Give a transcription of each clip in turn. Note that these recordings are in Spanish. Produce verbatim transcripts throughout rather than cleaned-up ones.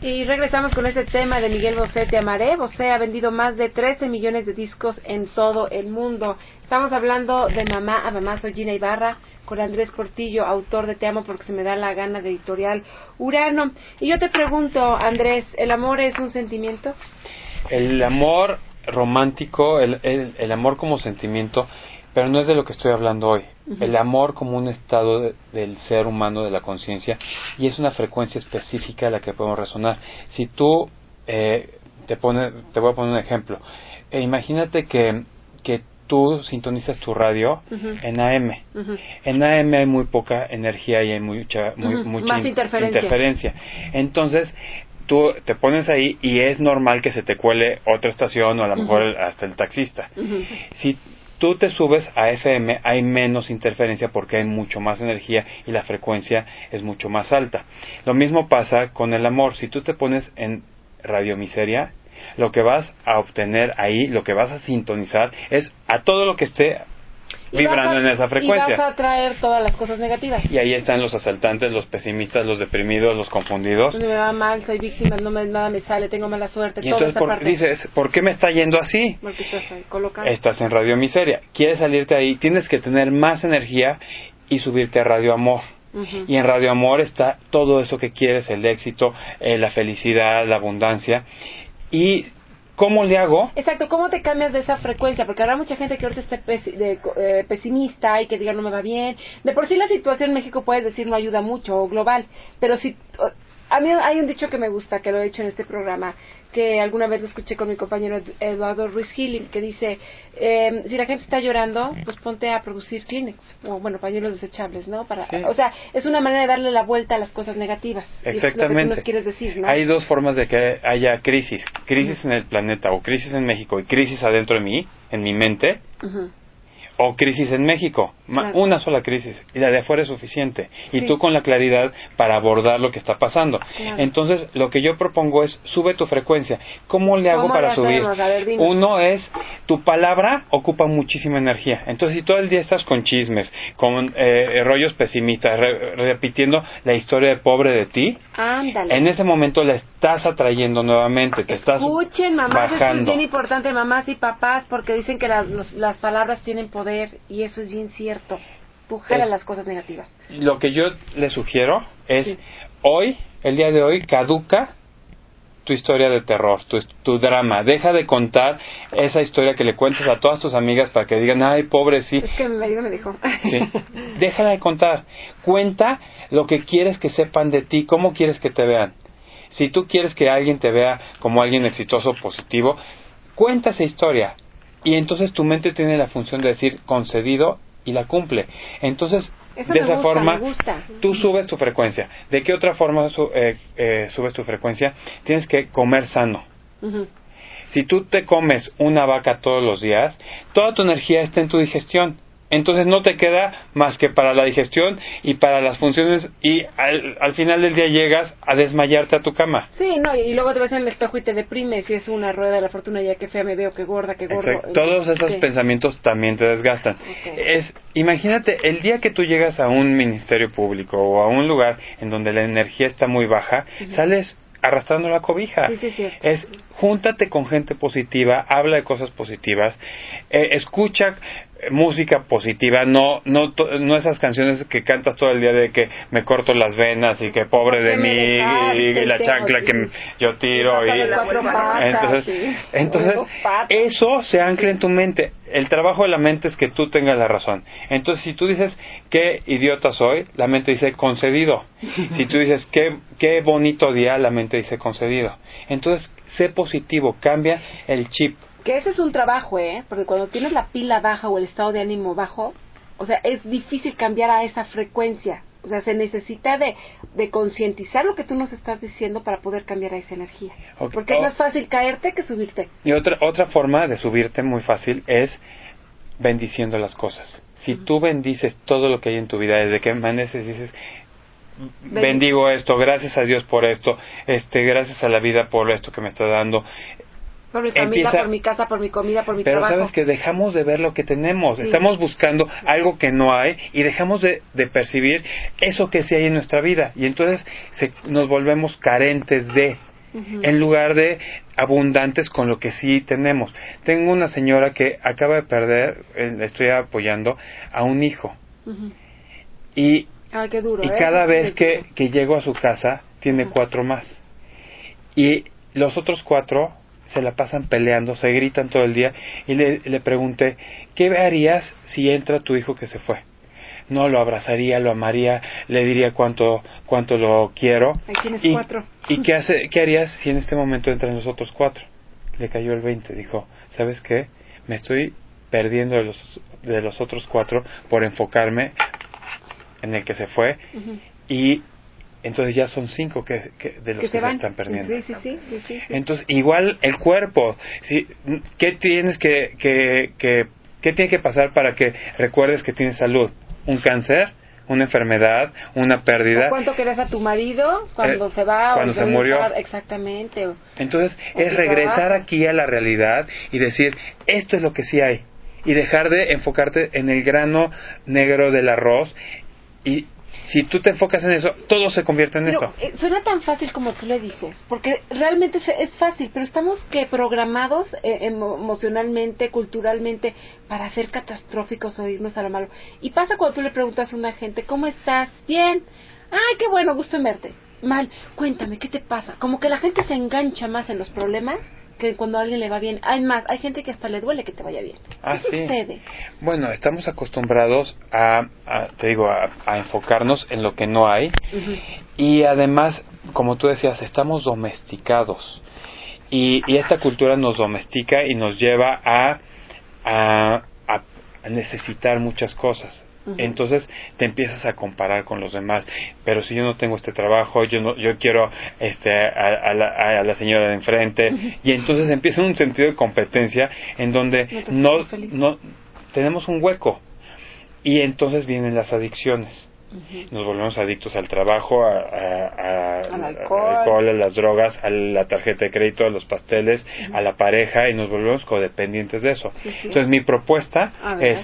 Y regresamos con este tema de Miguel Bosé, Te amaré. Bosé ha vendido más de trece millones de discos en todo el mundo. Estamos hablando de Mamá a Mamá. Soy Gina Ibarra, con Andrés Portillo, autor de Te amo porque se me da la gana, de Editorial Urano. Y yo te pregunto, Andrés, ¿el amor es un sentimiento? El amor romántico, el, el, el amor como sentimiento, pero no es de lo que estoy hablando hoy. Uh-huh. El amor como un estado de, del ser humano, de la conciencia, y es una frecuencia específica a la que podemos resonar. Si tú eh, te pones, te voy a poner un ejemplo. Eh, imagínate que, que tú sintonizas tu radio uh-huh. en A M. Uh-huh. En A M hay muy poca energía y hay mucha, muy, uh-huh. mucha Más interferencia. interferencia. Entonces, tú te pones ahí y es normal que se te cuele otra estación o a lo mejor uh-huh. hasta el taxista. Uh-huh. Si tú te subes a F M, hay menos interferencia porque hay mucho más energía y la frecuencia es mucho más alta. Lo mismo pasa con el amor. Si tú te pones en radiomiseria, lo que vas a obtener ahí, lo que vas a sintonizar es a todo lo que esté vibrando a, en esa frecuencia. Y vas a atraer todas las cosas negativas. Y ahí están los asaltantes, los pesimistas, los deprimidos, los confundidos. Me va mal, soy víctima, no me, nada me sale, tengo mala suerte. Y entonces por, dices, ¿por qué me está yendo así? Porque estás ahí colocado. Estás en radio miseria. Quieres salirte ahí, tienes que tener más energía y subirte a radio amor. Uh-huh. Y en radio amor está todo eso que quieres, el éxito, eh, la felicidad, la abundancia. Y ¿cómo le hago? Exacto, ¿cómo te cambias de esa frecuencia? Porque habrá mucha gente que ahorita esté pes- de, eh, pesimista y que diga no me va bien. De por sí la situación en México, puedes decir, no ayuda mucho o global. Pero si... A mí hay un dicho que me gusta, que lo he hecho en este programa, que alguna vez lo escuché con mi compañero Eduardo Ruiz Gil, que dice, eh, si la gente está llorando, pues ponte a producir Kleenex, o bueno, pañuelos desechables, ¿no? Para, sí. O sea, es una manera de darle la vuelta a las cosas negativas. Exactamente. Es lo que tú nos quieres decir, ¿no? Hay dos formas de que haya crisis. Crisis uh-huh. en el planeta, o crisis en México, y crisis adentro de mí, en mi mente, uh-huh. o crisis en México, claro. Una sola crisis, y la de afuera es suficiente, y sí. Tú con la claridad para abordar lo que está pasando. Claro. Entonces, lo que yo propongo es, sube tu frecuencia. ¿Cómo le hago ¿Cómo para le subir? A ver, Uno es, tu palabra ocupa muchísima energía, entonces si todo el día estás con chismes, con eh, rollos pesimistas, re- repitiendo la historia de pobre de ti, ándale. En ese momento la estás atrayendo nuevamente, te estás Escuchen, mamás, bajando. Esto es bien importante, mamás y papás, porque dicen que las, los, las palabras tienen poder, y eso es bien cierto. Tú jalas las cosas negativas. Lo que yo le sugiero es, sí. hoy, el día de hoy, caduca tu historia de terror, tu, tu drama. Deja de contar esa historia que le cuentas a todas tus amigas para que digan, ay, pobre, sí. Es que mi marido me dijo. Sí. Déjala de contar. Cuenta lo que quieres que sepan de ti, cómo quieres que te vean. Si tú quieres que alguien te vea como alguien exitoso, positivo, cuenta esa historia. Y entonces tu mente tiene la función de decir concedido y la cumple. Entonces, eso de me esa gusta, forma, me gusta. Tú subes tu frecuencia. ¿De qué otra forma su, eh, eh, subes tu frecuencia? Tienes que comer sano. Uh-huh. Si tú te comes una vaca todos los días, toda tu energía está en tu digestión. Entonces no te queda más que para la digestión y para las funciones, y al, al final del día llegas a desmayarte a tu cama. Sí, no, y luego te ves en el espejo y te deprimes, y es una rueda de la fortuna, ya que fea me veo, que gorda, que gordo. Exacto. Todos esos ¿qué? pensamientos también te desgastan. Okay. Es, imagínate, el día que tú llegas a un ministerio público o a un lugar en donde la energía está muy baja, uh-huh. sales arrastrando la cobija. Sí, sí, sí. Es, júntate con gente positiva, habla de cosas positivas, eh, escucha música positiva, no no no esas canciones que cantas todo el día de que me corto las venas y que pobre de mí y, y la chancla sí. que yo tiro y, y entonces sí. entonces eso se ancla en tu mente. El trabajo de la mente es que tú tengas la razón. Entonces, si tú dices qué idiota soy, la mente dice concedido. Si tú dices qué qué bonito día, la mente dice concedido. Entonces, sé positivo, cambia el chip. Que ese es un trabajo, ¿eh? Porque cuando tienes la pila baja o el estado de ánimo bajo, o sea, es difícil cambiar a esa frecuencia. O sea, se necesita de, de concientizar lo que tú nos estás diciendo para poder cambiar a esa energía. Okay. Porque es más fácil caerte que subirte. Y otra otra forma de subirte muy fácil es bendiciendo las cosas. Si uh-huh. tú bendices todo lo que hay en tu vida, desde que amaneces dices, bendigo esto, gracias a Dios por esto, este, gracias a la vida por esto que me está dando. Por mi familia, Empieza, por mi casa, por mi comida, por mi pero trabajo. Pero sabes que dejamos de ver lo que tenemos. Sí. Estamos buscando algo que no hay y dejamos de, de percibir eso que sí hay en nuestra vida. Y entonces se, nos volvemos carentes de... uh-huh. en lugar de abundantes con lo que sí tenemos. Tengo una señora que acaba de perder, eh, le estoy apoyando, a un hijo. Uh-huh. Y, Ay, qué duro, y ¿eh? cada vez que, que llego a su casa, tiene uh-huh. cuatro más. Y los otros cuatro se la pasan peleando, se gritan todo el día. Y le, le pregunté, ¿qué harías si entra tu hijo que se fue? No, lo abrazaría, lo amaría, le diría cuánto cuánto lo quiero. Ahí tienes y, cuatro. ¿Y qué, hace, qué harías si en este momento entran los otros cuatro? Le cayó el veinte. Dijo, ¿sabes qué? Me estoy perdiendo de los, de los otros cuatro por enfocarme en el que se fue. Uh-huh. Y entonces ya son cinco que, que de los que, que se, se están perdiendo. Sí, sí, sí, sí, sí, sí. Entonces, igual el cuerpo. ¿Sí? ¿Qué tienes que, que, que, qué tiene que pasar para que recuerdes que tienes salud? ¿Un cáncer? ¿Una enfermedad? ¿Una pérdida? ¿O cuánto querés a tu marido cuando eh, se va? Cuando o se murió. Estar, exactamente. O, Entonces, o es regresar trabajo. aquí a la realidad y decir, esto es lo que sí hay. Y dejar de enfocarte en el grano negro del arroz. Y si tú te enfocas en eso, todo se convierte en pero, eso. Eh, suena tan fácil como tú le dices, porque realmente es, es fácil, pero estamos que programados eh, emo, emocionalmente, culturalmente, para ser catastróficos o irnos a lo malo. Y pasa cuando tú le preguntas a una gente, ¿cómo estás? Bien. Ay, qué bueno, gusto en verte. Mal. Cuéntame, ¿qué te pasa? Como que la gente se engancha más en los problemas que cuando a alguien le va bien. Hay más, hay gente que hasta le duele que te vaya bien. Ah, ¿Qué sí. sucede? Bueno, estamos acostumbrados a, a te digo, a, a enfocarnos en lo que no hay. Uh-huh. Y además, como tú decías, estamos domesticados. Y, y esta cultura nos domestica y nos lleva a, a, a necesitar muchas cosas. Uh-huh. Entonces te empiezas a comparar con los demás. Pero si yo no tengo este trabajo, yo no, yo quiero este a, a, la, a la señora de enfrente. Uh-huh. Y entonces empieza un sentido de competencia en donde no, no, no tenemos un hueco. Y entonces vienen las adicciones. Uh-huh. Nos volvemos adictos al trabajo, a, a, a, al alcohol. al alcohol, a las drogas, a la tarjeta de crédito, a los pasteles, uh-huh. a la pareja, y nos volvemos codependientes de eso. Sí, sí. Entonces mi propuesta es,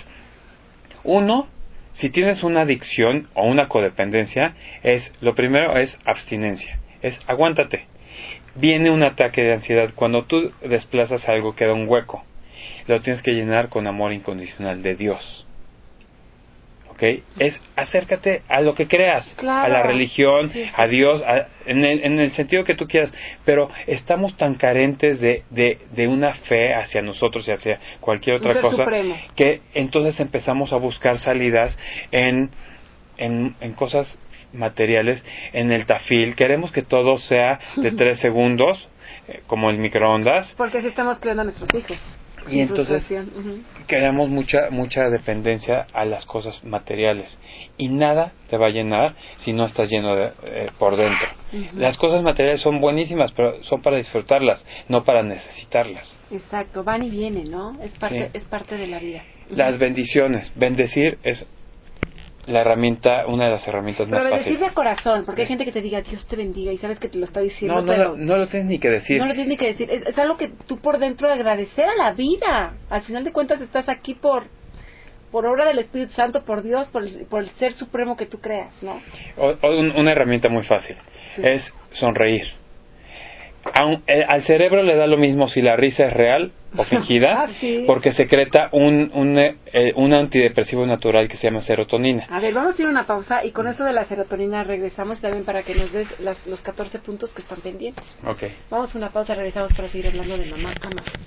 uno, si tienes una adicción o una codependencia, es lo primero es abstinencia, es aguántate. Viene un ataque de ansiedad. Cuando tú desplazas algo, queda un hueco. Lo tienes que llenar con amor incondicional de Dios. ¿Okay? Es acércate a lo que creas, claro. a la religión, sí, sí. a Dios, a, en, el, en el sentido que tú quieras, pero estamos tan carentes de, de, de una fe hacia nosotros y hacia cualquier otra cosa, supremo. Que entonces empezamos a buscar salidas en, en, en cosas materiales, en el tafil. Queremos que todo sea de tres segundos, eh, como el microondas. Porque así estamos creando a nuestros hijos. Y entonces uh-huh. creamos mucha mucha dependencia a las cosas materiales y nada te va a llenar si no estás lleno de, eh, por dentro. Uh-huh. Las cosas materiales son buenísimas, pero son para disfrutarlas, no para necesitarlas. Exacto, van y vienen, ¿no? Es parte sí. es parte de la vida. Uh-huh. Las bendiciones, bendecir es la herramienta, una de las herramientas pero más fáciles. Pero decir de corazón, porque hay gente que te diga Dios te bendiga y sabes que te lo está diciendo. No, no, pero lo, no lo tienes ni que decir. No lo tienes ni que decir. Es, es algo que tú por dentro agradecer a la vida. Al final de cuentas estás aquí por por obra del Espíritu Santo, por Dios, por el, por el ser supremo que tú creas, ¿no? O, o un, una herramienta muy fácil sí. es sonreír. A un, eh, al cerebro le da lo mismo si la risa es real o fingida, ah, sí. porque secreta un, un, eh, un antidepresivo natural que se llama serotonina. A ver, vamos a ir a una pausa y con eso de la serotonina regresamos también para que nos des las, los catorce puntos que están pendientes. Okay. Vamos a una pausa, regresamos para seguir hablando de mamá ama.